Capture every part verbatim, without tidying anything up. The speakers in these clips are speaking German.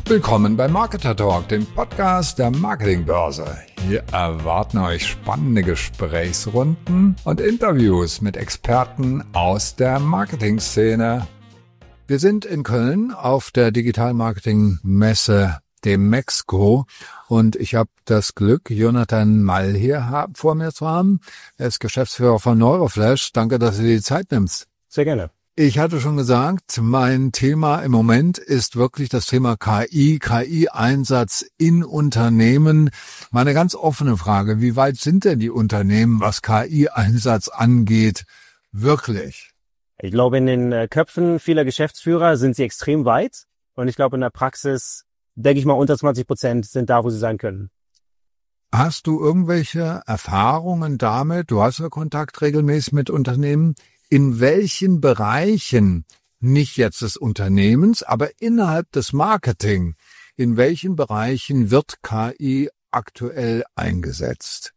Willkommen bei Marketer Talk, dem Podcast der Marketingbörse. Hier erwarten euch spannende Gesprächsrunden und Interviews mit Experten aus der Marketingszene. Wir sind in Köln auf der Digital-Marketing-Messe, dem Mexco, und ich habe das Glück, Jonathan Mall hier vor mir zu haben. Er ist Geschäftsführer von Neuroflash. Danke, dass du dir die Zeit nimmst. Sehr gerne. Ich hatte schon gesagt, mein Thema im Moment ist wirklich das Thema K I, K I-Einsatz in Unternehmen. Meine ganz offene Frage, wie weit sind denn die Unternehmen, was K I-Einsatz angeht, wirklich? Ich glaube, in den Köpfen vieler Geschäftsführer sind sie extrem weit. Und ich glaube, in der Praxis, denke ich mal, unter zwanzig Prozent sind da, wo sie sein können. Hast du irgendwelche Erfahrungen damit? Du hast ja Kontakt regelmäßig mit Unternehmen. In welchen Bereichen, nicht jetzt des Unternehmens, aber innerhalb des Marketing, in welchen Bereichen wird K I aktuell eingesetzt?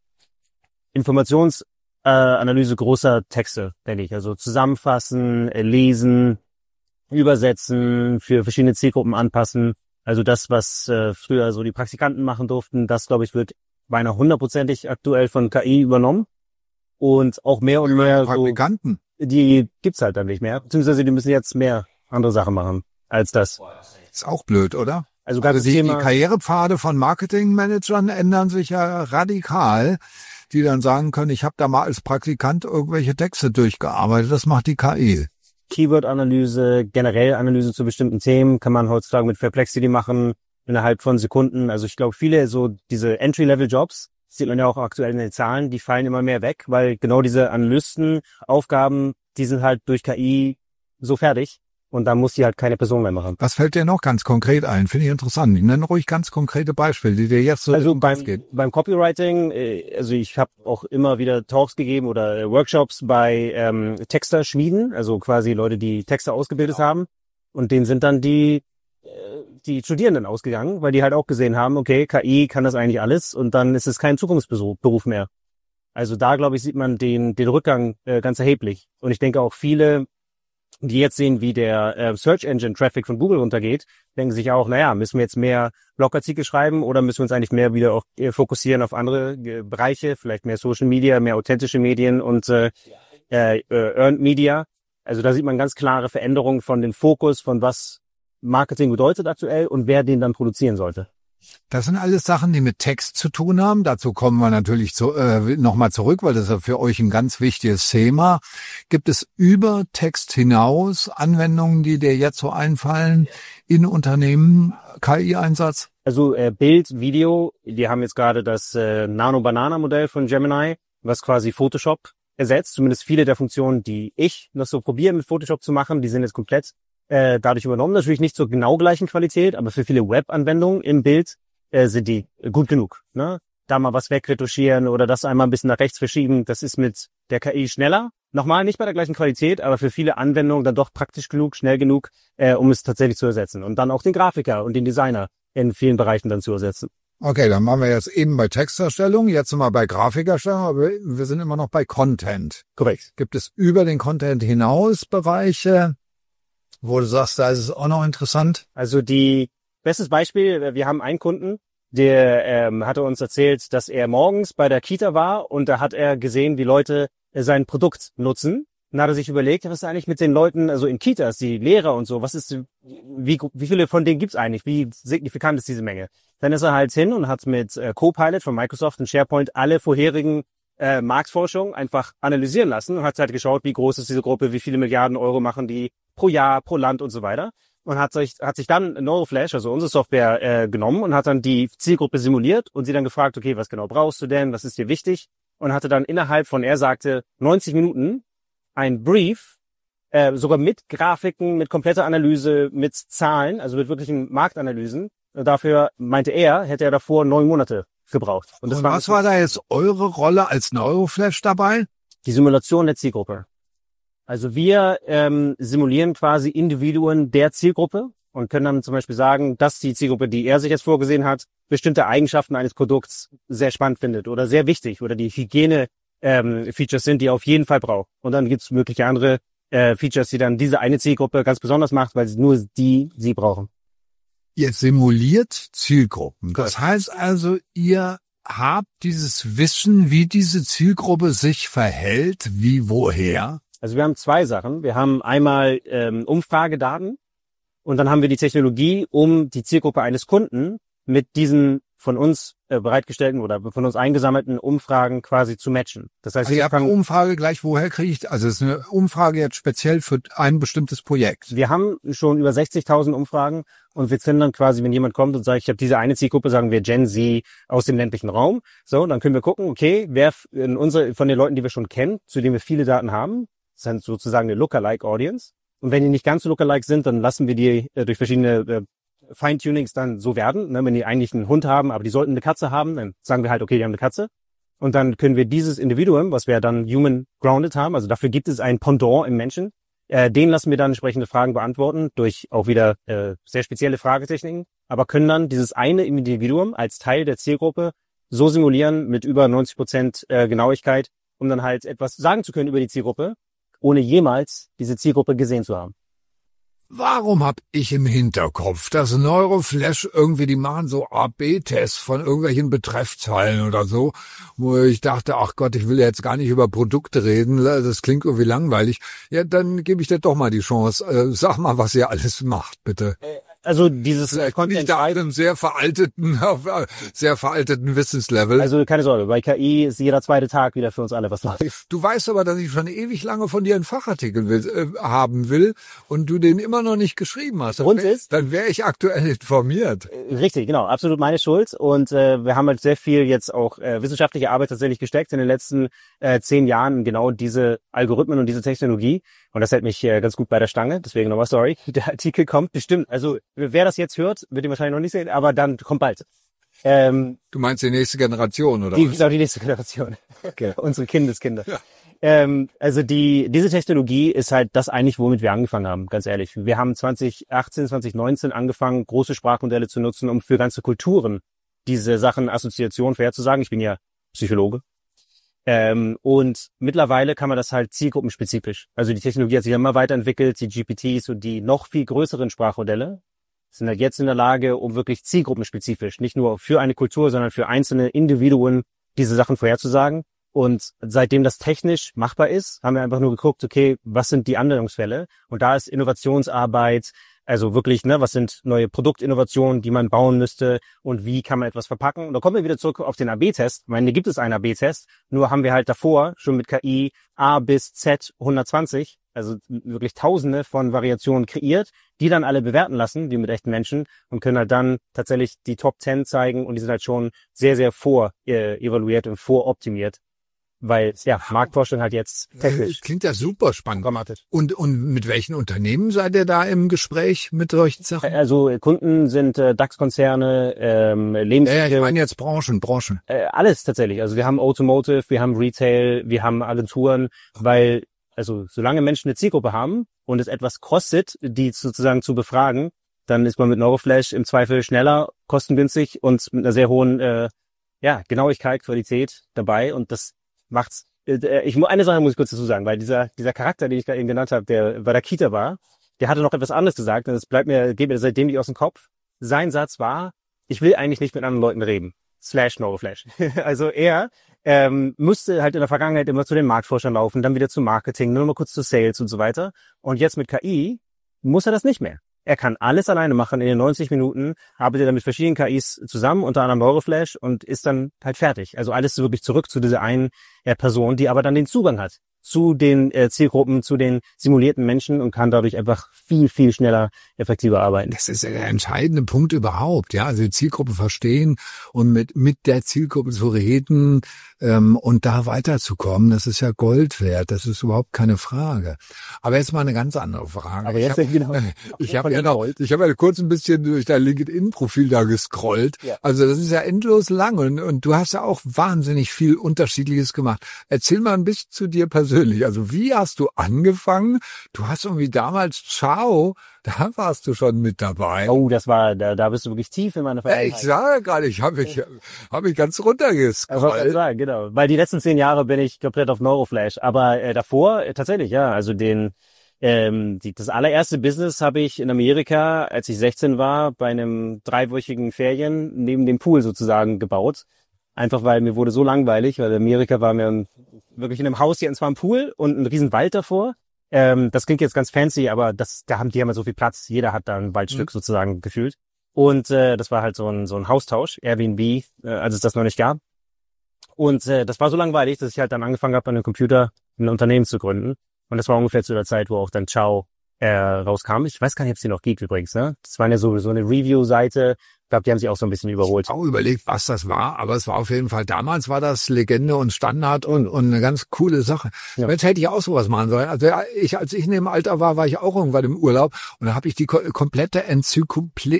Informationsanalyse äh, großer Texte, denke ich. Also zusammenfassen, äh, lesen, übersetzen, für verschiedene Zielgruppen anpassen. Also das, was äh, früher so die Praktikanten machen durften, das, glaube ich, wird beinahe hundertprozentig aktuell von K I übernommen. Und auch mehr und mehr so... Praktikanten? Die gibt's halt dann nicht mehr, beziehungsweise die müssen jetzt mehr andere Sachen machen als das. Ist auch blöd, oder? Also, also die, Thema, die Karrierepfade von Marketingmanagern ändern sich ja radikal, die dann sagen können, ich habe da mal als Praktikant irgendwelche Texte durchgearbeitet, das macht die K I. Keyword-Analyse, generell Analyse zu bestimmten Themen kann man heutzutage mit Perplexity machen, innerhalb von Sekunden. Also ich glaube, viele so diese Entry-Level-Jobs, sieht man ja auch aktuell in den Zahlen, die fallen immer mehr weg, weil genau diese Analystenaufgaben, die sind halt durch K I so fertig und da muss die halt keine Person mehr machen. Was fällt dir noch ganz konkret ein? Finde ich interessant. Ich nenne ruhig ganz konkrete Beispiele, die dir jetzt so also im beim, Kopf gehen. Beim Copywriting, also ich habe auch immer wieder Talks gegeben oder Workshops bei ähm, Texter-Schmieden, also quasi Leute, die Texter ausgebildet haben, und denen sind dann die die Studierenden ausgegangen, weil die halt auch gesehen haben, okay, K I kann das eigentlich alles und dann ist es kein Zukunftsberuf mehr. Also da, glaube ich, sieht man den den Rückgang äh, ganz erheblich. Und ich denke auch viele, die jetzt sehen, wie der äh, Search Engine Traffic von Google runtergeht, denken sich auch, naja, müssen wir jetzt mehr Blogartikel schreiben oder müssen wir uns eigentlich mehr wieder auch äh, fokussieren auf andere äh, Bereiche, vielleicht mehr Social Media, mehr authentische Medien und äh, äh, Earned Media. Also da sieht man ganz klare Veränderungen von dem Fokus, von was Marketing bedeutet aktuell und wer den dann produzieren sollte. Das sind alles Sachen, die mit Text zu tun haben. Dazu kommen wir natürlich zu, äh, nochmal zurück, weil das ist ja für euch ein ganz wichtiges Thema. Gibt es über Text hinaus Anwendungen, die dir jetzt so einfallen in Unternehmen, K I-Einsatz? Also äh, Bild, Video, die haben jetzt gerade das äh, Nano-Banana-Modell von Gemini, was quasi Photoshop ersetzt. Zumindest viele der Funktionen, die ich noch so probiere mit Photoshop zu machen, die sind jetzt komplett Äh, dadurch übernommen. Natürlich nicht zur genau gleichen Qualität, aber für viele Web-Anwendungen im Bild äh, sind die gut genug. Ne? Da mal was wegretuschieren oder das einmal ein bisschen nach rechts verschieben, das ist mit der K I schneller. Nochmal, nicht bei der gleichen Qualität, aber für viele Anwendungen dann doch praktisch genug, schnell genug, äh, um es tatsächlich zu ersetzen. Und dann auch den Grafiker und den Designer in vielen Bereichen dann zu ersetzen. Okay, dann waren wir jetzt eben bei Texterstellung, jetzt sind wir bei Grafikerstellung, aber wir sind immer noch bei Content. Korrekt. Gibt es über den Content hinaus Bereiche, wo du sagst, da ist es auch noch interessant? Also die, bestes Beispiel, wir haben einen Kunden, der ähm, hatte uns erzählt, dass er morgens bei der Kita war und da hat er gesehen, wie Leute sein Produkt nutzen. Dann hat er sich überlegt, was ist eigentlich mit den Leuten, also in Kitas, die Lehrer und so, was ist, wie, wie viele von denen gibt's eigentlich? Wie signifikant ist diese Menge? Dann ist er halt hin und hat mit äh, Copilot von Microsoft und SharePoint alle vorherigen äh, Marktforschung einfach analysieren lassen und hat halt geschaut, wie groß ist diese Gruppe, wie viele Milliarden Euro machen die pro Jahr, pro Land und so weiter. Und hat sich, hat sich dann Neuroflash, also unsere Software, äh, genommen und hat dann die Zielgruppe simuliert und sie dann gefragt, okay, was genau brauchst du denn, was ist dir wichtig? Und hatte dann innerhalb von, er sagte, neunzig Minuten ein Brief, äh, sogar mit Grafiken, mit kompletter Analyse, mit Zahlen, also mit wirklichen Marktanalysen. Und dafür, meinte er, hätte er davor neun Monate gebraucht. Und, das und war was war da jetzt eure Rolle als Neuroflash dabei? Die Simulation der Zielgruppe. Also wir ähm, simulieren quasi Individuen der Zielgruppe und können dann zum Beispiel sagen, dass die Zielgruppe, die er sich jetzt vorgesehen hat, bestimmte Eigenschaften eines Produkts sehr spannend findet oder sehr wichtig oder die Hygiene ähm, Features sind, die er auf jeden Fall braucht. Und dann gibt's mögliche andere äh, Features, die dann diese eine Zielgruppe ganz besonders macht, weil nur die sie brauchen. Ihr simuliert Zielgruppen. Das heißt also, ihr habt dieses Wissen, wie diese Zielgruppe sich verhält, wie woher? Also wir haben zwei Sachen. Wir haben einmal ähm, Umfragedaten und dann haben wir die Technologie, um die Zielgruppe eines Kunden mit diesen von uns äh, bereitgestellten oder von uns eingesammelten Umfragen quasi zu matchen. Das heißt, also wir ihr habt eine Umfrage gleich, woher kriege ich, also es ist eine Umfrage jetzt speziell für ein bestimmtes Projekt. Wir haben schon über sechzigtausend Umfragen und wir können dann quasi, wenn jemand kommt und sagt, ich habe diese eine Zielgruppe, sagen wir Gen Z aus dem ländlichen Raum, so, dann können wir gucken, okay, wer in unsere, von den Leuten, die wir schon kennen, zu denen wir viele Daten haben, sind sozusagen eine Lookalike Audience. Und wenn die nicht ganz so Lookalike sind, dann lassen wir die äh, durch verschiedene äh, Feintunings dann so werden. Ne? Wenn die eigentlich einen Hund haben, aber die sollten eine Katze haben, dann sagen wir halt, okay, die haben eine Katze. Und dann können wir dieses Individuum, was wir dann human grounded haben, also dafür gibt es ein Pendant im Menschen, äh, den lassen wir dann entsprechende Fragen beantworten, durch auch wieder äh, sehr spezielle Fragetechniken, aber können dann dieses eine Individuum als Teil der Zielgruppe so simulieren mit über neunzig Prozent äh, Genauigkeit, um dann halt etwas sagen zu können über die Zielgruppe, ohne jemals diese Zielgruppe gesehen zu haben. Warum hab ich im Hinterkopf, dass Neuroflash irgendwie, die machen so A B Tests von irgendwelchen Betreffzeilen oder so, wo ich dachte, ach Gott, ich will jetzt gar nicht über Produkte reden, das klingt irgendwie langweilig. Ja, dann gebe ich dir doch mal die Chance. Äh, sag mal, was ihr alles macht, bitte. Also dieses äh, Content da einem sehr veralteten, sehr veralteten Wissenslevel. Also keine Sorge, bei K I ist jeder zweite Tag wieder für uns alle was Neues. Du weißt aber, dass ich schon ewig lange von dir einen Fachartikel will, äh, haben will und du den immer noch nicht geschrieben hast. Grund ist, dann wäre ich aktuell informiert. Richtig, genau, absolut meine Schuld. Und äh, wir haben halt sehr viel jetzt auch äh, wissenschaftliche Arbeit tatsächlich gesteckt in den letzten äh, zehn Jahren, genau diese Algorithmen und diese Technologie. Und das hält mich äh, ganz gut bei der Stange. Deswegen nochmal sorry. Der Artikel kommt bestimmt. Also wer das jetzt hört, wird ihn wahrscheinlich noch nicht sehen, aber dann kommt bald. Ähm, du meinst die nächste Generation, oder die, was? Genau, die nächste Generation. Okay. Unsere Kindeskinder. Ja. Ähm, also die diese Technologie ist halt das eigentlich, womit wir angefangen haben, ganz ehrlich. Wir haben zwanzig achtzehn, zwanzig neunzehn angefangen, große Sprachmodelle zu nutzen, um für ganze Kulturen diese Sachen, Assoziationen vorherzusagen. Ich bin ja Psychologe. Ähm, und mittlerweile kann man das halt zielgruppenspezifisch. Also die Technologie hat sich immer weiterentwickelt, die G P Ts und die noch viel größeren Sprachmodelle sind halt jetzt in der Lage, um wirklich zielgruppenspezifisch, nicht nur für eine Kultur, sondern für einzelne Individuen diese Sachen vorherzusagen. Und seitdem das technisch machbar ist, haben wir einfach nur geguckt, okay, was sind die Anwendungsfälle? Und da ist Innovationsarbeit, also wirklich, ne, was sind neue Produktinnovationen, die man bauen müsste und wie kann man etwas verpacken? Und da kommen wir wieder zurück auf den A B Test. Ich meine, gibt es einen A B Test, nur haben wir halt davor schon mit K I A bis Z hundertzwanzig, also wirklich Tausende von Variationen kreiert, die dann alle bewerten lassen, wie mit echten Menschen, und können halt dann tatsächlich die Top zehn zeigen und die sind halt schon sehr, sehr vor äh, evaluiert und voroptimiert. Weil, ja, Marktforschung halt jetzt technisch. Klingt ja super spannend. Dramatisch. Und, und mit welchen Unternehmen seid ihr da im Gespräch mit solchen Sachen? Also Kunden sind äh, DAX-Konzerne, ähm, Lebensmittel. Ja, ich meine jetzt Branchen, Branchen. Äh, alles tatsächlich. Also wir haben Automotive, wir haben Retail, wir haben Agenturen, weil, also solange Menschen eine Zielgruppe haben und es etwas kostet, die sozusagen zu befragen, dann ist man mit Neuroflash im Zweifel schneller, kostengünstig und mit einer sehr hohen äh, ja, Genauigkeit, Qualität dabei, und das macht's. Ich eine Sache muss ich kurz dazu sagen, weil dieser dieser Charakter, den ich gerade eben genannt habe, der bei der Kita war, der hatte noch etwas anderes gesagt und das bleibt mir geht mir seitdem nicht aus dem Kopf. Sein Satz war: Ich will eigentlich nicht mit anderen Leuten reden. Slash Neuroflash. Also er ähm, musste halt in der Vergangenheit immer zu den Marktforschern laufen, dann wieder zum Marketing, nur mal kurz zu Sales und so weiter. Und jetzt mit K I muss er das nicht mehr. Er kann alles alleine machen in den neunzig Minuten, arbeitet dann mit verschiedenen K Is zusammen, unter anderem Neuroflash, und ist dann halt fertig. Also alles wirklich zurück zu dieser einen äh, Person, die aber dann den Zugang hat zu den äh, Zielgruppen, zu den simulierten Menschen und kann dadurch einfach viel, viel schneller, effektiver arbeiten. Das ist der entscheidende Punkt überhaupt, ja, also die Zielgruppe verstehen und mit mit der Zielgruppe zu reden ähm, und da weiterzukommen, das ist ja Gold wert, das ist überhaupt keine Frage. Aber jetzt mal eine ganz andere Frage. Aber jetzt ich genau. Hab, ich habe ja noch, ich habe ja kurz ein bisschen durch dein LinkedIn-Profil da gescrollt. Ja. Also das ist ja endlos lang und, und du hast ja auch wahnsinnig viel Unterschiedliches gemacht. Erzähl mal ein bisschen zu dir persönlich. Also wie hast du angefangen? Du hast irgendwie damals Ciao, da warst du schon mit dabei. Oh, das war, da, da bist du wirklich tief in meine Vergangenheit. Ja, ich sage gerade, ich habe mich, hab mich ganz runtergescrollt. Ich sagen, genau. Weil die letzten zehn Jahre bin ich komplett auf Neuroflash. Aber äh, davor, äh, tatsächlich, ja, also den Ähm, die, das allererste Business habe ich in Amerika, als ich sechzehn war, bei einem dreiwöchigen Ferien neben dem Pool sozusagen gebaut. Einfach weil mir wurde so langweilig, weil in Amerika waren wir wirklich in einem Haus, die hatten zwar einen Pool und einen riesen Wald davor. Ähm, das klingt jetzt ganz fancy, aber das, da haben die haben ja so viel Platz. Jeder hat da ein Waldstück mhm. sozusagen gefühlt. Und äh, das war halt so ein so ein Haustausch, Airbnb, äh, als es das noch nicht gab. Und äh, das war so langweilig, dass ich halt dann angefangen habe, an einem Computer ein Unternehmen zu gründen. Und das war ungefähr zu der Zeit, wo auch dann Ciao äh, rauskam. Ich weiß gar nicht, ob es die noch gibt übrigens. Ne? Das war ja so, so eine Review-Seite. Ich glaube, die haben sich auch so ein bisschen überholt. Ich habe auch überlegt, was das war, aber es war auf jeden Fall, damals war das Legende und Standard und, und eine ganz coole Sache. Ja. Jetzt hätte ich auch sowas machen sollen. Also ich, als ich in dem Alter war, war ich auch irgendwann im Urlaub und da habe ich die ko- komplette Enzyklopädie,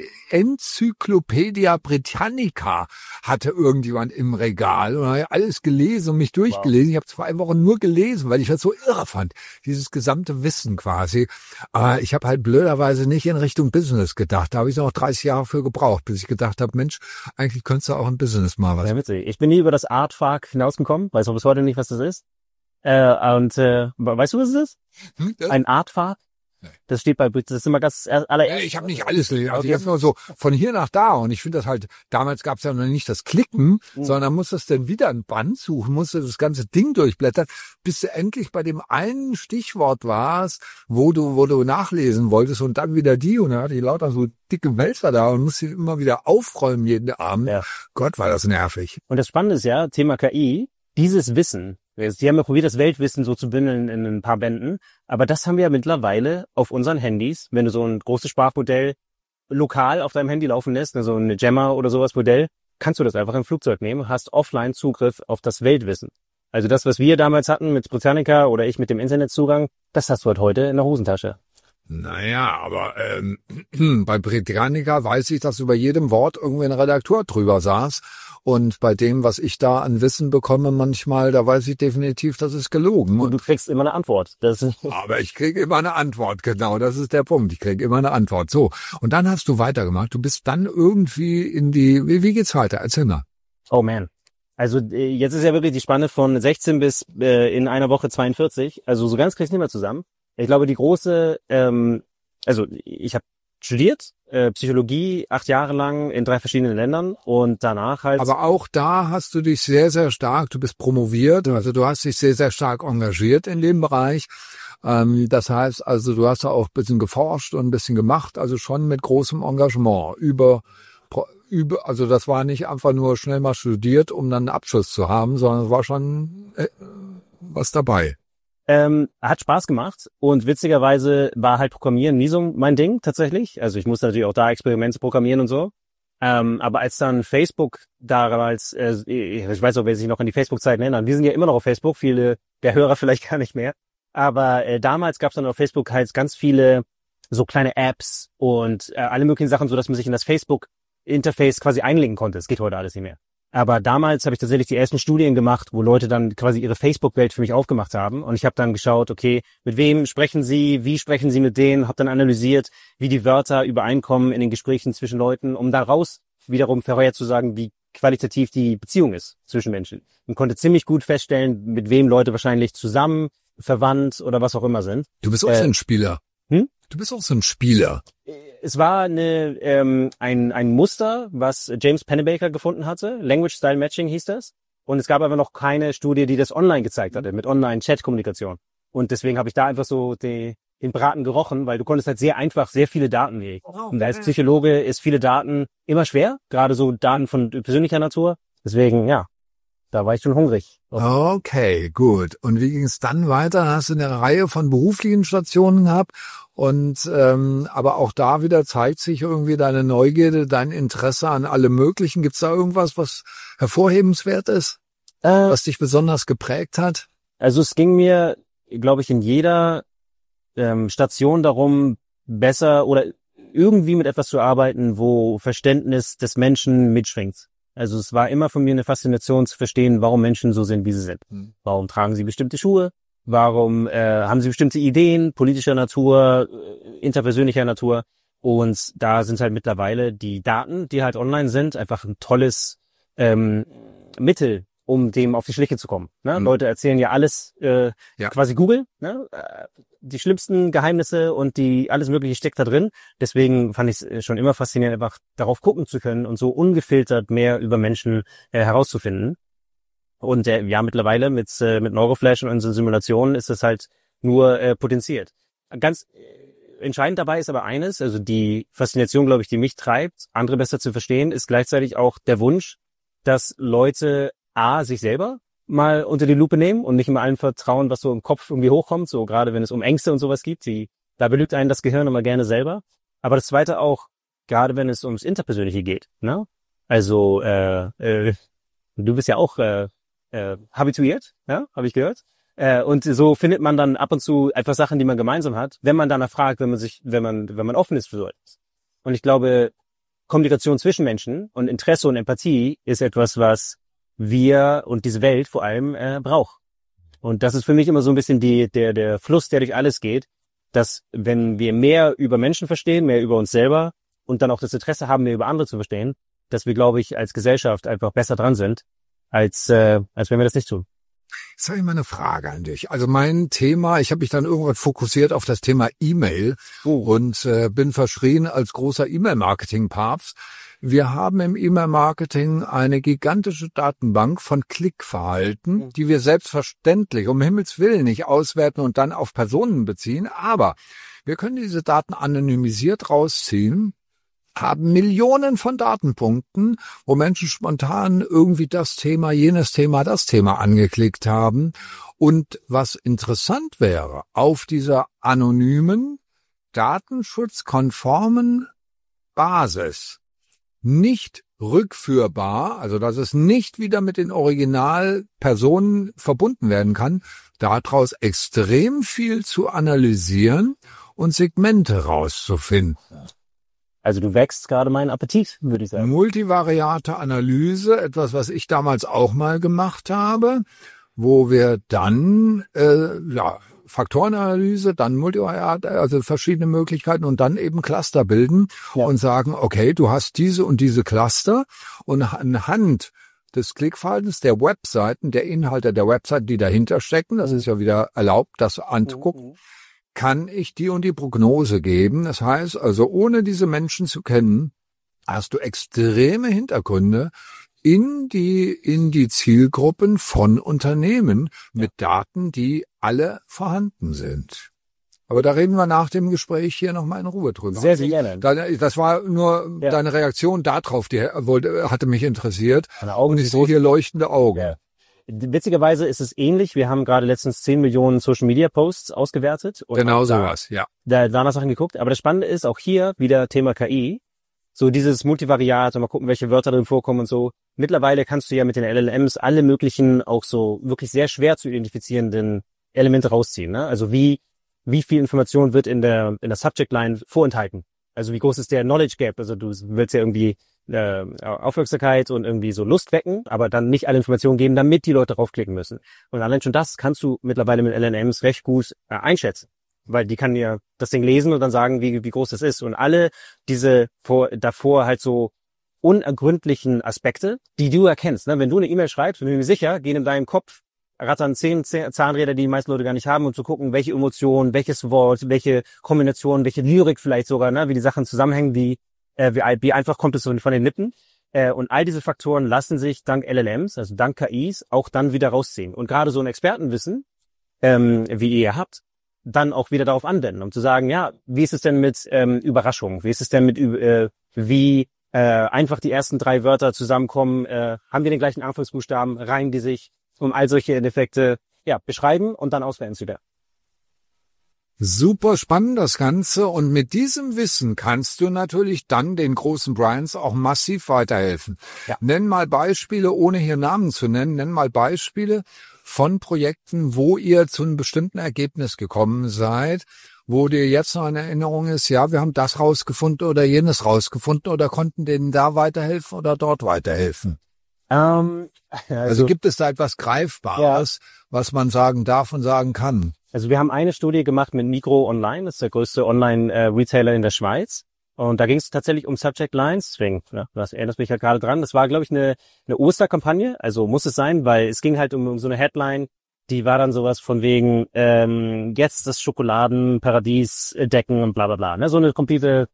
Enzyklopädia Britannica hatte irgendjemand im Regal und habe alles gelesen und mich durchgelesen. Wow. Ich habe zwei Wochen nur gelesen, weil ich das so irre fand, dieses gesamte Wissen quasi. Aber ich habe halt blöderweise nicht in Richtung Business gedacht. Da habe ich noch dreißig Jahre für gebraucht, bis ich gedacht habe, Mensch, eigentlich könntest du auch ein Business mal was. Ja, witzig. Ich bin nie über das Artfark hinausgekommen, weiß auch bis heute nicht, was das ist. Äh, und äh, weißt du, was es ist? Hm, ja. Ein Artfark? Nee. Das steht bei, das ist immer ganz allererst. Ich habe nicht alles gelesen, also okay. Ich habe nur so von hier nach da und ich finde das halt, damals gab es ja noch nicht das Klicken, mhm. sondern musstest dann wieder ein Band suchen, musstest das ganze Ding durchblättern, bis du endlich bei dem einen Stichwort warst, wo du wo du nachlesen wolltest und dann wieder die und dann hatte ich lauter so dicke Wälzer da und musste immer wieder aufräumen jeden Abend. Ja. Gott, war das nervig. Und das Spannende ist ja, Thema K I, dieses Wissen, die haben ja probiert, das Weltwissen so zu bündeln in ein paar Bänden. Aber das haben wir ja mittlerweile auf unseren Handys. Wenn du so ein großes Sprachmodell lokal auf deinem Handy laufen lässt, also eine Gemma oder sowas Modell, kannst du das einfach im Flugzeug nehmen, hast offline Zugriff auf das Weltwissen. Also das, was wir damals hatten mit Britannica oder ich mit dem Internetzugang, das hast du halt heute in der Hosentasche. Naja, aber ähm, bei Britannica weiß ich, dass über jedem Wort irgendwie ein Redakteur drüber saß. Und bei dem, was ich da an Wissen bekomme manchmal, da weiß ich definitiv, das ist gelogen. Und du kriegst immer eine Antwort. Das ist aber ich kriege immer eine Antwort, genau, das ist der Punkt. Ich kriege immer eine Antwort. So, und dann hast du weitergemacht. Du bist dann irgendwie in die, wie, wie geht's weiter? Erzähl mal. Oh man. Also jetzt ist ja wirklich die Spanne von sechzehn bis äh, in einer Woche zweiundvierzig. Also so ganz krieg's nicht mehr zusammen. Ich glaube, die große, ähm, also ich habe studiert, äh, Psychologie, acht Jahre lang in drei verschiedenen Ländern und danach halt... Aber auch da hast du dich sehr, sehr stark, du bist promoviert, also du hast dich sehr, sehr stark engagiert in dem Bereich. Ähm, das heißt, also du hast da auch ein bisschen geforscht und ein bisschen gemacht, also schon mit großem Engagement über... über also das war nicht einfach nur schnell mal studiert, um dann einen Abschluss zu haben, sondern es war schon äh, was dabei. Ähm, hat Spaß gemacht und witzigerweise war halt Programmieren nie so mein Ding tatsächlich. Also ich musste natürlich auch da Experimente programmieren und so. Ähm, aber als dann Facebook damals, äh, ich weiß auch, wer sich noch an die Facebook-Zeiten erinnert, wir sind ja immer noch auf Facebook, viele der Hörer vielleicht gar nicht mehr. Aber äh, damals gab es dann auf Facebook halt ganz viele so kleine Apps und äh, alle möglichen Sachen, so dass man sich in das Facebook-Interface quasi einlegen konnte. Es geht heute alles nicht mehr. Aber damals habe ich tatsächlich die ersten Studien gemacht, wo Leute dann quasi ihre Facebook-Welt für mich aufgemacht haben. Und ich habe dann geschaut, okay, mit wem sprechen sie, wie sprechen sie mit denen, habe dann analysiert, wie die Wörter übereinkommen in den Gesprächen zwischen Leuten, um daraus wiederum vorherzusagen, wie qualitativ die Beziehung ist zwischen Menschen. Und konnte ziemlich gut feststellen, mit wem Leute wahrscheinlich zusammen, verwandt oder was auch immer sind. Du bist auch äh, so ein Spieler. Hm? Du bist auch so ein Spieler. Es war eine, ähm, ein, ein Muster, was James Pennebaker gefunden hatte. Language Style Matching hieß das. Und es gab aber noch keine Studie, die das online gezeigt hatte, mit Online-Chat-Kommunikation. Und deswegen habe ich da einfach so die, den Braten gerochen, weil du konntest halt sehr einfach sehr viele Daten legen. Und als Psychologe ist viele Daten immer schwer, gerade so Daten von persönlicher Natur. Deswegen, ja, da war ich schon hungrig. Okay, gut. Und wie ging es dann weiter? Hast du eine Reihe von beruflichen Stationen gehabt? Und ähm, aber auch da wieder zeigt sich irgendwie deine Neugierde, dein Interesse an allem Möglichen. Gibt's da irgendwas, was hervorhebenswert ist, äh, was dich besonders geprägt hat? Also es ging mir, glaube ich, in jeder ähm, Station darum, besser oder irgendwie mit etwas zu arbeiten, wo Verständnis des Menschen mitschwingt. Also es war immer von mir eine Faszination zu verstehen, warum Menschen so sind, wie sie sind. Mhm. Warum tragen sie bestimmte Schuhe? Warum äh, haben sie bestimmte Ideen politischer Natur, äh, interpersönlicher Natur? Und da sind halt mittlerweile die Daten, die halt online sind, einfach ein tolles ähm, Mittel, um dem auf die Schliche zu kommen. Ne? Mhm. Leute erzählen ja alles äh, Ja. quasi Google. Ne? Die schlimmsten Geheimnisse und die alles Mögliche steckt da drin. Deswegen fand ich es schon immer faszinierend, einfach darauf gucken zu können und so ungefiltert mehr über Menschen äh, herauszufinden. Und äh, ja, mittlerweile mit äh, mit Neuroflash und unseren Simulationen ist es halt nur äh, potenziert. Ganz äh, entscheidend dabei ist aber eines, also die Faszination, glaube ich, die mich treibt, andere besser zu verstehen, ist gleichzeitig auch der Wunsch, dass Leute A, sich selber mal unter die Lupe nehmen und nicht immer allen vertrauen, was so im Kopf irgendwie hochkommt, so gerade wenn es um Ängste und sowas gibt, die, da belügt einen das Gehirn immer gerne selber. Aber das Zweite auch, gerade wenn es ums Interpersönliche geht, ne? Also, äh, äh, du bist ja auch äh, äh, habituiert, ja, habe ich gehört. Äh, und so findet man dann ab und zu einfach Sachen, die man gemeinsam hat, wenn man danach fragt, wenn man sich, wenn man, wenn man offen ist für so etwas. Und ich glaube, Kommunikation zwischen Menschen und Interesse und Empathie ist etwas, was wir und diese Welt vor allem äh, braucht. Und das ist für mich immer so ein bisschen die, der, der Fluss, der durch alles geht, dass wenn wir mehr über Menschen verstehen, mehr über uns selber und dann auch das Interesse haben, mehr über andere zu verstehen, dass wir, glaube ich, als Gesellschaft einfach besser dran sind, als, äh, als wenn wir das nicht tun. Jetzt habe ich mal eine Frage an dich. Also mein Thema, ich habe mich dann irgendwann fokussiert auf das Thema E-Mail Uh. und äh, bin verschrien als großer E-Mail-Marketing-Papst. Wir haben im E-Mail-Marketing eine gigantische Datenbank von Klickverhalten, die wir selbstverständlich um Himmels Willen nicht auswerten und dann auf Personen beziehen. Aber wir können diese Daten anonymisiert rausziehen, haben Millionen von Datenpunkten, wo Menschen spontan irgendwie das Thema, jenes Thema, das Thema angeklickt haben. Und was interessant wäre, auf dieser anonymen, datenschutzkonformen Basis nicht rückführbar, also dass es nicht wieder mit den Originalpersonen verbunden werden kann, daraus extrem viel zu analysieren und Segmente rauszufinden. Also du wächst gerade meinen Appetit, würde ich sagen. Multivariate Analyse, etwas, was ich damals auch mal gemacht habe, wo wir dann äh, ja Faktorenanalyse, dann Multivariate, also verschiedene Möglichkeiten und dann eben Cluster bilden Ja. und sagen, okay, du hast diese und diese Cluster und anhand des Klickverhaltens der Webseiten, der Inhalte der Webseiten, die dahinter stecken, das ist ja wieder erlaubt, das anzugucken, Mhm. kann ich die und die Prognose geben. Das heißt also, ohne diese Menschen zu kennen, hast du extreme Hintergründe in die, in die Zielgruppen von Unternehmen mit Daten, die alle vorhanden sind. Aber da reden wir nach dem Gespräch hier nochmal in Ruhe drüber. Sehr, sehr gerne. Das war nur Ja. deine Reaktion darauf, die wollte, hatte mich interessiert. Meine Augen Und ich sehe hier leuchtende Augen. Ja. Witzigerweise ist es ähnlich. Wir haben gerade letztens zehn Millionen Social Media Posts ausgewertet. Und Genau haben da, sowas, ja. Da waren Sachen geguckt. Aber das Spannende ist auch hier wieder Thema K I. So dieses Multivariat, mal gucken, welche Wörter drin vorkommen und so. Mittlerweile kannst du ja mit den L L Ms alle möglichen, auch so wirklich sehr schwer zu identifizierenden Elemente rausziehen. Ne? Also wie wie viel Information wird in der in der Subject Line vorenthalten? Also wie groß ist der Knowledge Gap? Also du willst ja irgendwie äh, Aufmerksamkeit und irgendwie so Lust wecken, aber dann nicht alle Informationen geben, damit die Leute draufklicken müssen. Und allein schon das kannst du mittlerweile mit L L Ms recht gut äh, einschätzen. Weil die kann ja das Ding lesen und dann sagen, wie wie groß das ist. Und alle diese vor, davor halt so unergründlichen Aspekte, die du erkennst. Ne? Wenn du eine E-Mail schreibst, bin ich mir sicher, gehen in deinem Kopf rattern zehn Zahnräder, die die meisten Leute gar nicht haben, um zu gucken, welche Emotion, welches Wort, welche Kombination, welche Lyrik vielleicht sogar, ne, wie die Sachen zusammenhängen, wie, äh, wie, wie einfach kommt es so von den Lippen. Äh, und all diese Faktoren lassen sich dank L L Ms, also dank K Is, auch dann wieder rausziehen. Und gerade so ein Expertenwissen, ähm, wie ihr habt, dann auch wieder darauf anwenden, um zu sagen, ja, wie ist es denn mit ähm, Überraschung? Wie ist es denn mit, äh, wie äh, einfach die ersten drei Wörter zusammenkommen? Äh, haben wir den gleichen Anfangsbuchstaben? Reihen die sich? Um all solche Effekte ja beschreiben und dann auswählen zu werden. Super spannend das Ganze und mit diesem Wissen kannst du natürlich dann den großen Brands auch massiv weiterhelfen. Ja. Nenn mal Beispiele, ohne hier Namen zu nennen, nenn mal Beispiele von Projekten, wo ihr zu einem bestimmten Ergebnis gekommen seid, wo dir jetzt noch eine Erinnerung ist, ja, wir haben das rausgefunden oder jenes rausgefunden oder konnten denen da weiterhelfen oder dort weiterhelfen. Ähm, also, also gibt es da etwas Greifbares, ja, was man sagen darf und sagen kann? Also wir haben eine Studie gemacht mit Migros Online, das ist der größte Online-Retailer in der Schweiz. Und da ging es tatsächlich um Subject Lines. Deswegen, ja, das erinnerst mich halt gerade dran. Das war, glaube ich, eine, eine Osterkampagne. Also muss es sein, weil es ging halt um, um so eine Headline. Die war dann sowas von wegen, ähm, jetzt das Schokoladenparadies decken und bla bla bla. Ne? So eine komplette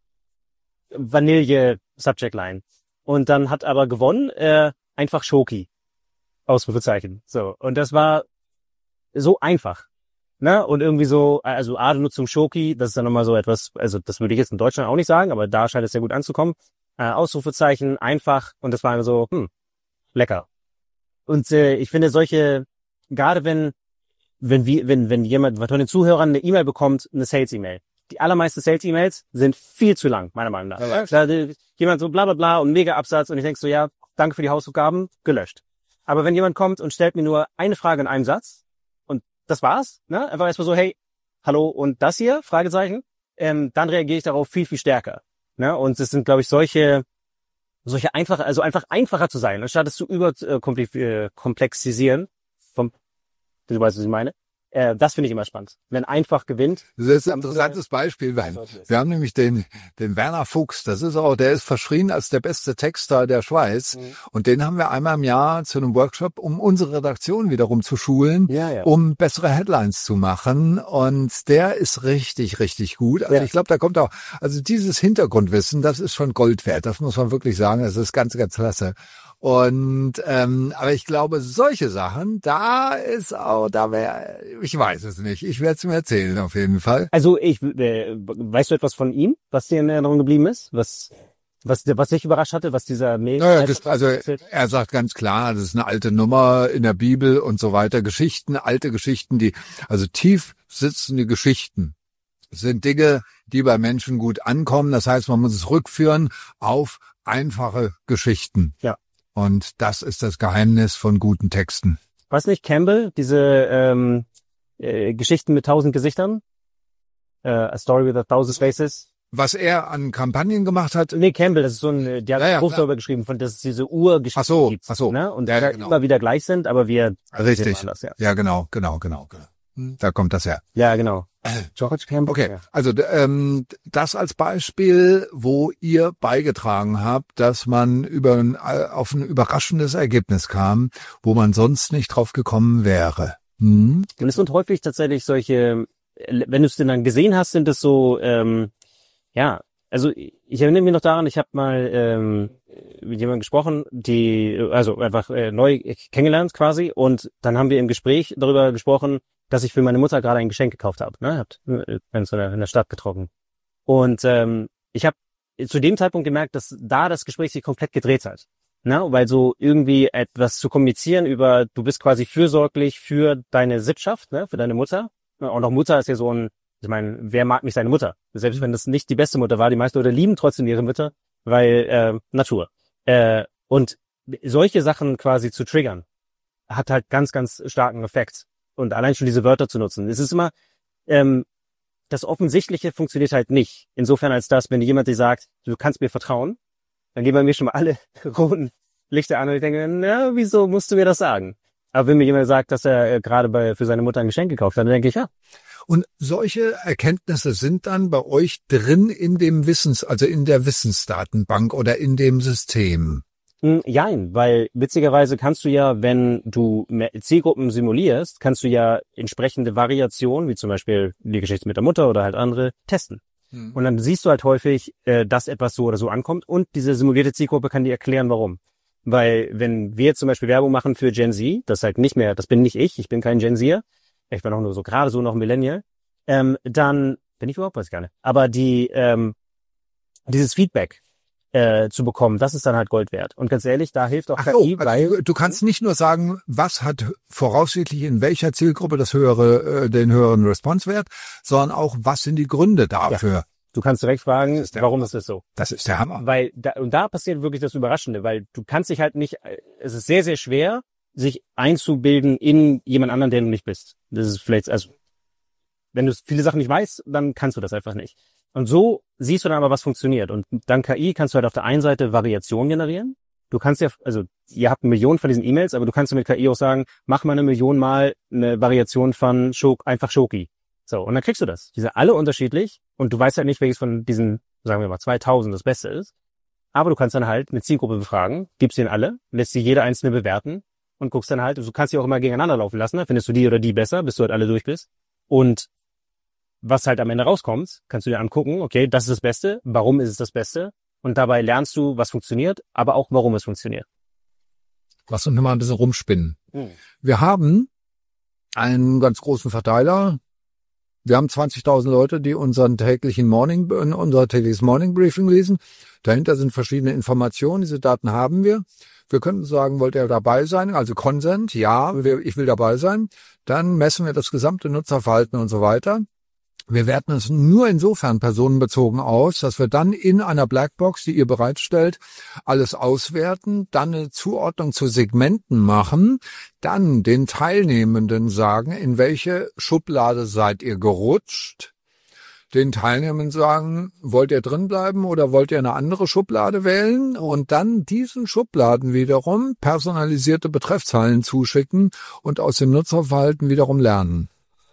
Vanille-Subject-Line. Und dann hat aber gewonnen, äh, einfach Schoki. Ausrufezeichen. So. Und das war so einfach. Ne? Und irgendwie so, also A, Nutzung Schoki, das ist dann nochmal so etwas, also das würde ich jetzt in Deutschland auch nicht sagen, aber da scheint es sehr gut anzukommen. Äh, Ausrufezeichen, einfach. Und das war so, hm, lecker. Und äh, ich finde solche, gerade wenn, wenn wir, wenn, wenn jemand von den Zuhörern eine E-Mail bekommt, eine Sales-E-Mail. Die allermeisten Sales-E-Mails sind viel zu lang, meiner Meinung nach. Ja. Da, jemand so bla bla bla und mega Absatz und ich denk so, ja, danke für die Hausaufgaben, gelöscht. Aber wenn jemand kommt und stellt mir nur eine Frage in einem Satz und das war's, ne, einfach erstmal so, hey, hallo und das hier, Fragezeichen, ähm, dann reagiere ich darauf viel, viel stärker. Ne? Und es sind, glaube ich, solche, solche einfache, also einfach einfacher zu sein, anstatt es zu überkomplexisieren, vom du weißt, was ich meine. Äh, das finde ich immer spannend. Wenn einfach gewinnt. Das ist ein interessantes Beispiel, weil wir haben nämlich den, den Werner Fuchs. Das ist auch, der ist verschrien als der beste Texter der Schweiz. Mhm. Und den haben wir einmal im Jahr zu einem Workshop, um unsere Redaktion wiederum zu schulen, ja, ja. um bessere Headlines zu machen. Und der ist richtig, richtig gut. Also ja. ich glaube, da kommt auch, also dieses Hintergrundwissen, das ist schon Gold wert. Das muss man wirklich sagen. Das ist ganz, ganz klasse. Und ähm, aber ich glaube, solche Sachen, da ist auch, da wäre, ich weiß es nicht. Ich werde es mir erzählen auf jeden Fall. Also ich, äh, weißt du etwas von ihm, was dir in Erinnerung geblieben ist, was was was dich überrascht hatte, was dieser Mail? Naja, das, also er sagt ganz klar, das ist eine alte Nummer in der Bibel und so weiter. Geschichten, alte Geschichten, die also tief sitzende Geschichten sind Dinge, die bei Menschen gut ankommen. Das heißt, man muss es rückführen auf einfache Geschichten. Ja. Und das ist das Geheimnis von guten Texten. Was nicht, Campbell, diese ähm, äh, Geschichten mit tausend Gesichtern? Äh, A Story with a Thousand Faces? Was er an Kampagnen gemacht hat? Nee, Campbell, das ist so ein, der hat ja, ja, ein Buch darüber geschrieben, von dass es diese Urgeschichten ach so, gibt. Ach so, ne? Und ja, die genau. immer wieder gleich sind, aber wir... Richtig, anders, ja. ja genau, genau, genau. genau. Da kommt das her. Ja, genau. George Campbell. Okay, also ähm, das als Beispiel, wo ihr beigetragen habt, dass man über ein, auf ein überraschendes Ergebnis kam, wo man sonst nicht drauf gekommen wäre. Hm? Und es sind häufig tatsächlich solche, wenn du es denn dann gesehen hast, sind es so, ähm, ja, also ich erinnere mich noch daran, ich habe mal ähm, mit jemandem gesprochen, die, also einfach äh, neu kennengelernt quasi, und dann haben wir im Gespräch darüber gesprochen, dass ich für meine Mutter gerade ein Geschenk gekauft habe. Ne? Habt uns in der Stadt getroffen. Und ähm, ich habe zu dem Zeitpunkt gemerkt, dass da das Gespräch sich komplett gedreht hat. Ne? Weil so irgendwie etwas zu kommunizieren über, du bist quasi fürsorglich für deine Sippschaft, ne? Für deine Mutter. Und auch Mutter ist ja so ein, ich meine, wer mag nicht seine Mutter? Selbst wenn das nicht die beste Mutter war, die meisten Leute lieben trotzdem ihre Mütter, weil äh, Natur. Äh, und solche Sachen quasi zu triggern, hat halt ganz, ganz starken Effekt. Und allein schon diese Wörter zu nutzen. Es ist immer, ähm, das Offensichtliche funktioniert halt nicht. Insofern als das, wenn jemand dir sagt, du kannst mir vertrauen, dann gehen bei mir schon mal alle roten Lichter an und ich denke, na, wieso musst du mir das sagen? Aber wenn mir jemand sagt, dass er äh, gerade bei für seine Mutter ein Geschenk gekauft hat, dann denke ich, ja. Und solche Erkenntnisse sind dann bei euch drin in dem Wissens, also in der Wissensdatenbank oder in dem System? Jein, weil witzigerweise kannst du ja, wenn du Zielgruppen simulierst, kannst du ja entsprechende Variationen, wie zum Beispiel die Geschichte mit der Mutter oder halt andere, testen. Hm. Und dann siehst du halt häufig, äh, dass etwas so oder so ankommt und diese simulierte Zielgruppe kann dir erklären, warum. Weil wenn wir zum Beispiel Werbung machen für Gen Z, das halt nicht mehr, das bin nicht ich, ich bin kein Gen Zer, ich bin auch nur so gerade so noch ein Millennial, ähm, dann bin ich überhaupt, weiß ich gar nicht. Aber die ähm, dieses Feedback Äh, zu bekommen, das ist dann halt Gold wert. Und ganz ehrlich, da hilft auch Ach K I, so, weil... Du, du kannst nicht nur sagen, was hat voraussichtlich in welcher Zielgruppe das höhere, äh, den höheren Response-Wert, sondern auch, was sind die Gründe dafür. Ja. Du kannst direkt fragen, ist warum Hammer. ist das so? Das ist der Hammer. Weil da, und da passiert wirklich das Überraschende, weil du kannst dich halt nicht, es ist sehr, sehr schwer, sich einzubilden in jemand anderen, der du nicht bist. Das ist vielleicht, also, wenn du viele Sachen nicht weißt, dann kannst du das einfach nicht. Und so siehst du dann aber, was funktioniert. Und dank K I kannst du halt auf der einen Seite Variationen generieren. Du kannst ja, also ihr habt eine Million von diesen E-Mails, aber du kannst mit K I auch sagen, mach mal eine Million Mal eine Variation von Schok, einfach Schoki. So, und dann kriegst du das. Die sind alle unterschiedlich und du weißt halt nicht, welches von diesen sagen wir mal zweitausend das Beste ist. Aber du kannst dann halt eine Zielgruppe befragen, gibst denen alle, lässt sie jede einzelne bewerten und guckst dann halt, du kannst die auch immer gegeneinander laufen lassen, ne? Findest du die oder die besser, bis du halt alle durch bist. Und was halt am Ende rauskommt, kannst du dir angucken, okay, das ist das Beste, warum ist es das Beste? Und dabei lernst du, was funktioniert, aber auch, warum es funktioniert. Lass uns mal ein bisschen rumspinnen. Hm. Wir haben einen ganz großen Verteiler. Wir haben zwanzigtausend Leute, die unseren täglichen Morning, unser tägliches Morning Briefing lesen. Dahinter sind verschiedene Informationen. Diese Daten haben wir. Wir könnten sagen, wollt ihr dabei sein? Also Consent, ja, ich will dabei sein. Dann messen wir das gesamte Nutzerverhalten und so weiter. Wir werten es nur insofern personenbezogen aus, dass wir dann in einer Blackbox, die ihr bereitstellt, alles auswerten, dann eine Zuordnung zu Segmenten machen, dann den Teilnehmenden sagen, in welche Schublade seid ihr gerutscht, den Teilnehmenden sagen, wollt ihr drin bleiben oder wollt ihr eine andere Schublade wählen und dann diesen Schubladen wiederum personalisierte Betreffzeilen zuschicken und aus dem Nutzerverhalten wiederum lernen.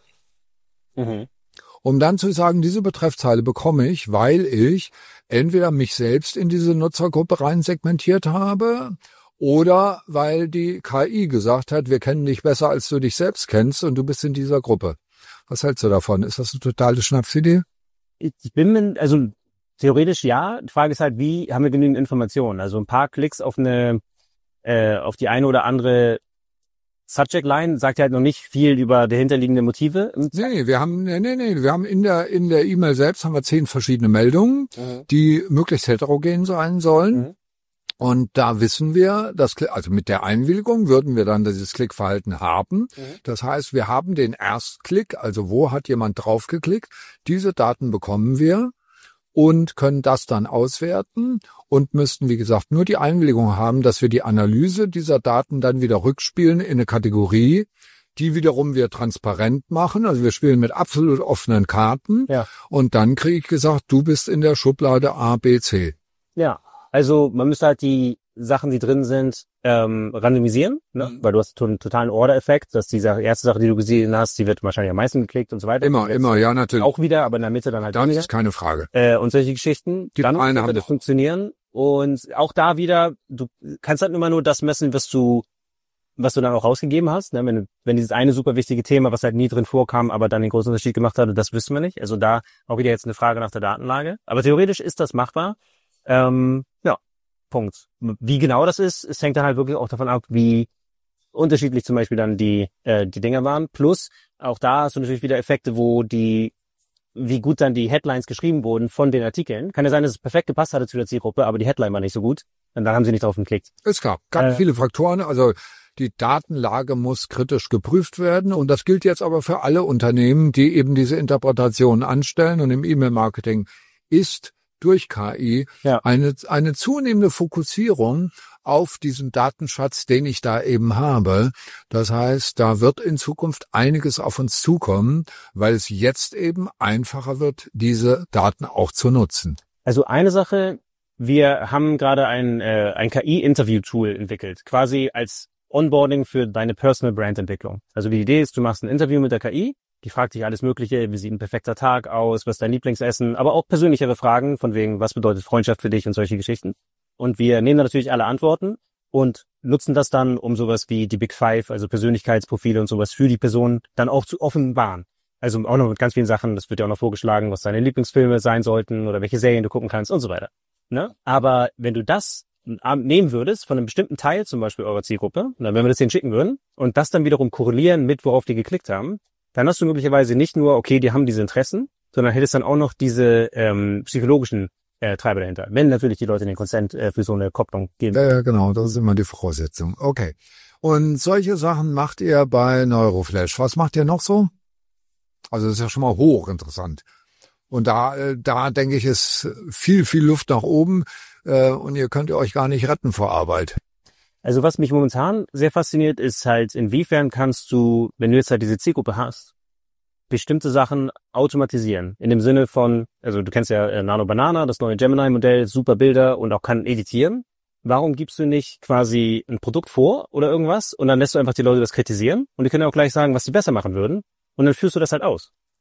Mhm. Um dann zu sagen, diese Betreffzeile bekomme ich, weil ich entweder mich selbst in diese Nutzergruppe rein segmentiert habe oder weil die K I gesagt hat, wir kennen dich besser, als du dich selbst kennst und du bist in dieser Gruppe. Was hältst du davon? Ist das eine totale Schnapsidee? Ich bin mir, also theoretisch ja. Die Frage ist halt, wie haben wir genügend Informationen? Also ein paar Klicks auf eine, äh, auf die eine oder andere Subject Line sagt ja halt noch nicht viel über dahinterliegende Motive. Nee, wir haben, nee, nee, nee, wir haben in der, in der E-Mail selbst haben wir zehn verschiedene Meldungen, mhm. die möglichst heterogen sein sollen. Mhm. Und da wissen wir, dass, also mit der Einwilligung würden wir dann dieses Klickverhalten haben. Mhm. Das heißt, wir haben den Erstklick, also wo hat jemand draufgeklickt? Diese Daten bekommen wir und können das dann auswerten und müssten, wie gesagt, nur die Einwilligung haben, dass wir die Analyse dieser Daten dann wieder rückspielen in eine Kategorie, die wiederum wir transparent machen. Also wir spielen mit absolut offenen Karten. Ja. Und dann kriege ich gesagt, du bist in der Schublade A, B, C. Ja, also man müsste halt die Sachen, die drin sind, ähm, randomisieren, ne? Mhm. Weil du hast einen totalen Order-Effekt, dass die erste Sache, die du gesehen hast, die wird wahrscheinlich am meisten geklickt und so weiter. Immer, immer, ja, natürlich. Auch wieder, aber in der Mitte dann halt Das weniger. ist keine Frage. Äh, und solche Geschichten. Die dann eine wird das funktionieren. Und auch da wieder, du kannst halt immer nur das messen, was du, was du dann auch rausgegeben hast. Ne? Wenn, wenn dieses eine super wichtige Thema, was halt nie drin vorkam, aber dann den großen Unterschied gemacht hat, das wissen wir nicht. Also da auch wieder jetzt eine Frage nach der Datenlage. Aber theoretisch ist das machbar. Ähm, ja. Punkt. Wie genau das ist, es hängt dann halt wirklich auch davon ab, wie unterschiedlich zum Beispiel dann die äh, die Dinger waren. Plus, auch da hast du natürlich wieder Effekte, wo die, wie gut dann die Headlines geschrieben wurden von den Artikeln. Kann ja sein, dass es perfekt gepasst hatte zu der Zielgruppe, aber die Headline war nicht so gut. Und dann haben sie nicht drauf geklickt. Es gab ganz äh, viele Faktoren. Also die Datenlage muss kritisch geprüft werden. Und das gilt jetzt aber für alle Unternehmen, die eben diese Interpretationen anstellen. Und im E-Mail-Marketing ist durch K I ja. eine eine zunehmende Fokussierung auf diesen Datenschatz, den ich da eben habe. Das heißt, da wird in Zukunft einiges auf uns zukommen, weil es jetzt eben einfacher wird, diese Daten auch zu nutzen. Also eine Sache, wir haben gerade ein äh, ein K I-Interview-Tool entwickelt, quasi als Onboarding für deine Personal Brand-Entwicklung. Also die Idee ist, du machst ein Interview mit der K I, die fragt dich alles Mögliche, wie sieht ein perfekter Tag aus, was ist dein Lieblingsessen, aber auch persönlichere Fragen, von wegen, was bedeutet Freundschaft für dich und solche Geschichten. Und wir nehmen da natürlich alle Antworten und nutzen das dann, um sowas wie die Big Five, also Persönlichkeitsprofile und sowas für die Person dann auch zu offenbaren. Also auch noch mit ganz vielen Sachen, das wird ja auch noch vorgeschlagen, was deine Lieblingsfilme sein sollten oder welche Serien du gucken kannst und so weiter. Ne? Aber wenn du das nehmen würdest von einem bestimmten Teil, zum Beispiel eurer Zielgruppe, und dann wenn wir das denen schicken würden und das dann wiederum korrelieren mit, worauf die geklickt haben, dann hast du möglicherweise nicht nur, okay, die haben diese Interessen, sondern hättest dann auch noch diese ähm, psychologischen äh, Treiber dahinter. Wenn natürlich die Leute den Consent äh, für so eine Kopplung geben. Ja, ja, genau, das ist immer die Voraussetzung. Okay. Und solche Sachen macht ihr bei Neuroflash. Was macht ihr noch so? Also das ist ja schon mal hochinteressant. Und da, äh, da denke ich, ist viel, viel Luft nach oben äh, und ihr könnt euch gar nicht retten vor Arbeit. Also was mich momentan sehr fasziniert, ist halt, inwiefern kannst du, wenn du jetzt halt diese Zielgruppe hast, bestimmte Sachen automatisieren. In dem Sinne von, also du kennst ja äh, Nano Banana, das neue Gemini-Modell, super Bilder und auch kann editieren. Warum gibst du nicht quasi ein Produkt vor oder irgendwas und dann lässt du einfach die Leute das kritisieren und die können auch gleich sagen, was sie besser machen würden und dann führst du das halt aus.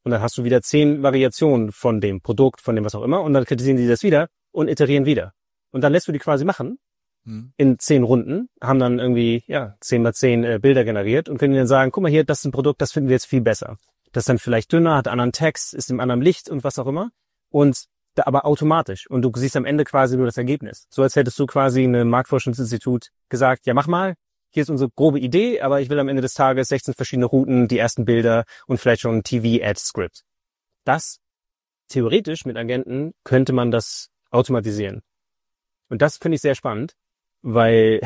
Und dann hast du wieder zehn Variationen von dem Produkt, von dem was auch immer. Und dann kritisieren die das wieder und iterieren wieder. Und dann lässt du die quasi machen hm. in zehn Runden, haben dann irgendwie ja zehn mal zehn äh, Bilder generiert und können dann sagen, guck mal hier, das ist ein Produkt, das finden wir jetzt viel besser. Das ist dann vielleicht dünner, hat anderen Text, ist im anderen Licht und was auch immer. Und da aber automatisch. Und du siehst am Ende quasi nur das Ergebnis. So als hättest du quasi in einem Marktforschungsinstitut gesagt, ja mach mal, hier ist unsere grobe Idee, aber ich will am Ende des Tages sechzehn verschiedene Routen, die ersten Bilder und vielleicht schon ein T V-Ad-Script. Das, theoretisch mit Agenten, könnte man das automatisieren. Und das finde ich sehr spannend, weil,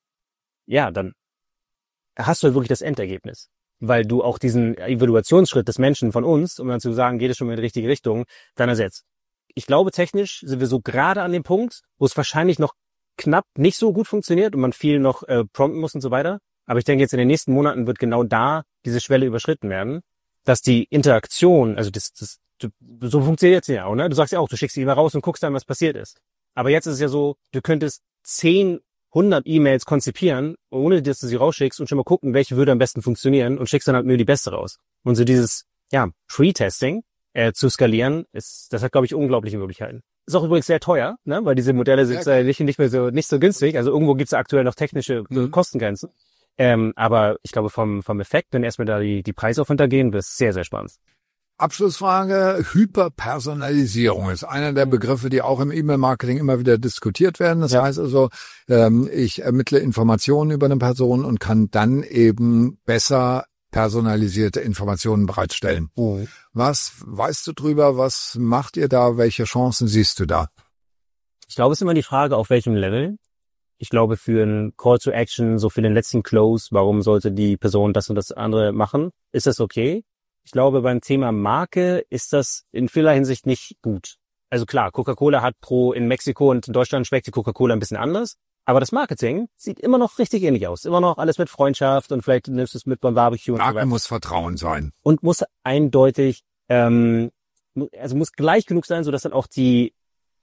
ja, dann hast du halt wirklich das Endergebnis. Weil du auch diesen Evaluationsschritt des Menschen von uns, um dann zu sagen, geht es schon in die richtige Richtung, dann ersetzt. Ich glaube, technisch sind wir so gerade an dem Punkt, wo es wahrscheinlich noch knapp nicht so gut funktioniert und man viel noch äh, prompten muss und so weiter. Aber ich denke, jetzt in den nächsten Monaten wird genau da diese Schwelle überschritten werden, dass die Interaktion, also das, das so funktioniert es ja auch, ne? Du sagst ja auch, du schickst die E-Mail raus und guckst dann, was passiert ist. Aber jetzt ist es ja so, du könntest zehn, hundert E-Mails konzipieren, ohne dass du sie rausschickst und schon mal gucken, welche würde am besten funktionieren und schickst dann halt nur die beste raus. Und so dieses, ja, Pre-Testing äh, zu skalieren, ist, das hat, glaube ich, unglaubliche Möglichkeiten. Ist auch übrigens sehr teuer, ne, weil diese Modelle sind äh, nicht, nicht mehr so, nicht so günstig. Also irgendwo gibt's ja aktuell noch technische mhm. Kostengrenzen. Ähm, aber ich glaube, vom, vom Effekt, wenn erstmal da die, die Preise auf runtergehen, wird es sehr, sehr spannend. Abschlussfrage. Hyperpersonalisierung ist einer der Begriffe, die auch im E-Mail-Marketing immer wieder diskutiert werden. Das ja. heißt also, ähm, ich ermittle Informationen über eine Person und kann dann eben besser personalisierte Informationen bereitstellen. Mhm. Was weißt du drüber? Was macht ihr da? Welche Chancen siehst du da? Ich glaube, es ist immer die Frage, auf welchem Level. Ich glaube, für einen Call to Action, so für den letzten Close, warum sollte die Person das und das andere machen? Ist das okay? Ich glaube, beim Thema Marke ist das in vieler Hinsicht nicht gut. Also klar, Coca-Cola hat pro in Mexiko und in Deutschland schmeckt die Coca-Cola ein bisschen anders. Aber das Marketing sieht immer noch richtig ähnlich aus. Immer noch alles mit Freundschaft und vielleicht nimmst du es mit beim Barbecue und so weiter. Marke muss Vertrauen sein. Und muss eindeutig, ähm, also muss gleich genug sein, sodass dann auch die,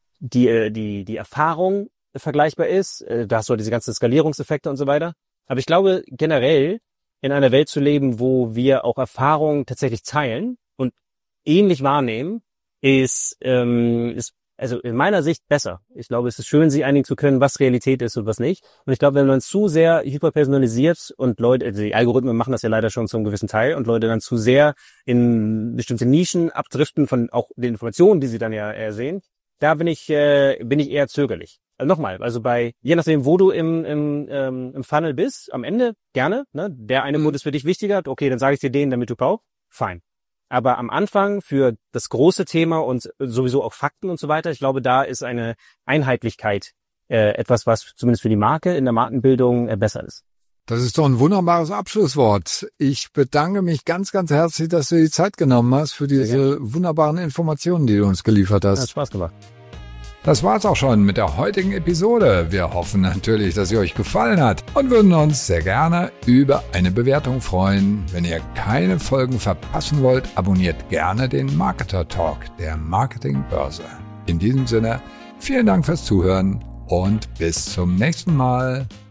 die, die, die Erfahrung vergleichbar ist. Da hast du diese ganzen Skalierungseffekte und so weiter. Aber ich glaube, generell in einer Welt zu leben, wo wir auch Erfahrungen tatsächlich teilen und ähnlich wahrnehmen, ist, ähm, ist also in meiner Sicht besser. Ich glaube, es ist schön, sich einigen zu können, was Realität ist und was nicht. Und ich glaube, wenn man zu sehr hyperpersonalisiert und Leute, also die Algorithmen machen das ja leider schon zum gewissen Teil und Leute dann zu sehr in bestimmte Nischen abdriften von auch den Informationen, die sie dann ja eher sehen, da bin ich äh, bin ich eher zögerlich. Also nochmal, also bei je nachdem, wo du im im, ähm, im Funnel bist, am Ende gerne. Ne, der eine Mode ist für dich wichtiger. Okay, dann sage ich dir den, damit du brauchst. Fein. Aber am Anfang für das große Thema und sowieso auch Fakten und so weiter, ich glaube, da ist eine Einheitlichkeit äh, etwas, was zumindest für die Marke in der Markenbildung äh, besser ist. Das ist doch ein wunderbares Abschlusswort. Ich bedanke mich ganz, ganz herzlich, dass du die Zeit genommen hast für diese wunderbaren Informationen, die du uns geliefert hast. Hat Spaß gemacht. Das war's auch schon mit der heutigen Episode. Wir hoffen natürlich, dass sie euch gefallen hat und würden uns sehr gerne über eine Bewertung freuen. Wenn ihr keine Folgen verpassen wollt, abonniert gerne den Marketer Talk der Marketingbörse. In diesem Sinne, vielen Dank fürs Zuhören und bis zum nächsten Mal.